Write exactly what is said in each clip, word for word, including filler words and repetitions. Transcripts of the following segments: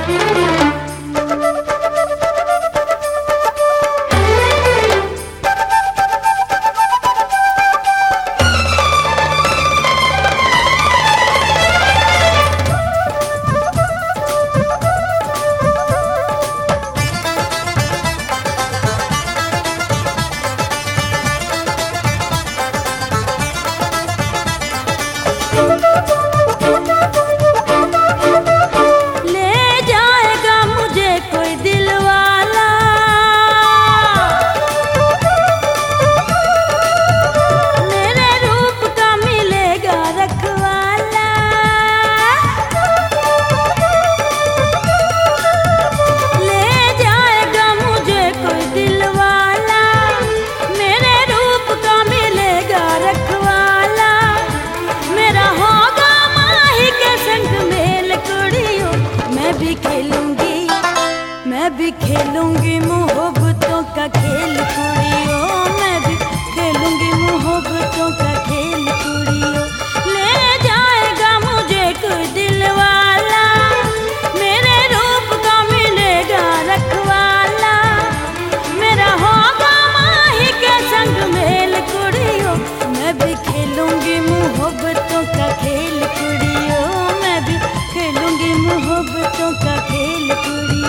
मैं भी खेलूंगी मोहब्बतों का खेल कुड़ियों, मैं भी खेलूंगी मोहब्बतों का खेल कुड़ियों। ले जाएगा मुझे कोई दिल वाला, मेरे रूप का मिलेगा रखवाला, मेरा होगा माही के संग मेल कुड़ियों। मैं भी खेलूंगी मोहब्बतों का खेल कुड़ियों, मैं भी खेलूंगी मोहब्बतों का खेल कुड़ियों।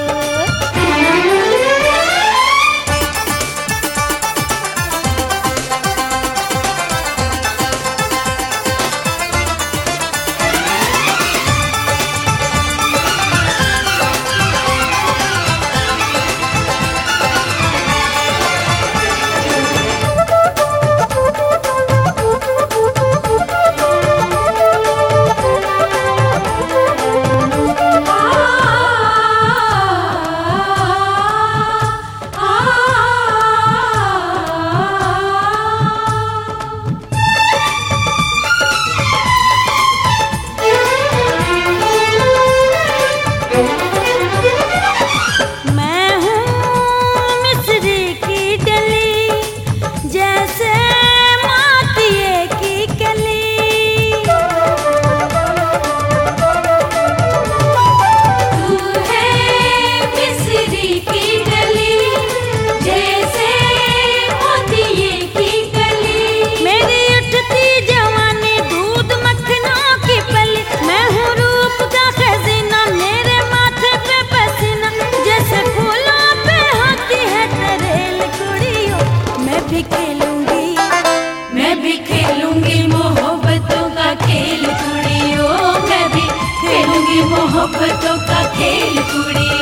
मैं भी खेलूंगी मोहब्बतों का खेल कुड़ियों, मैं भी खेलूंगी मोहब्बतों का खेल कुड़ियों।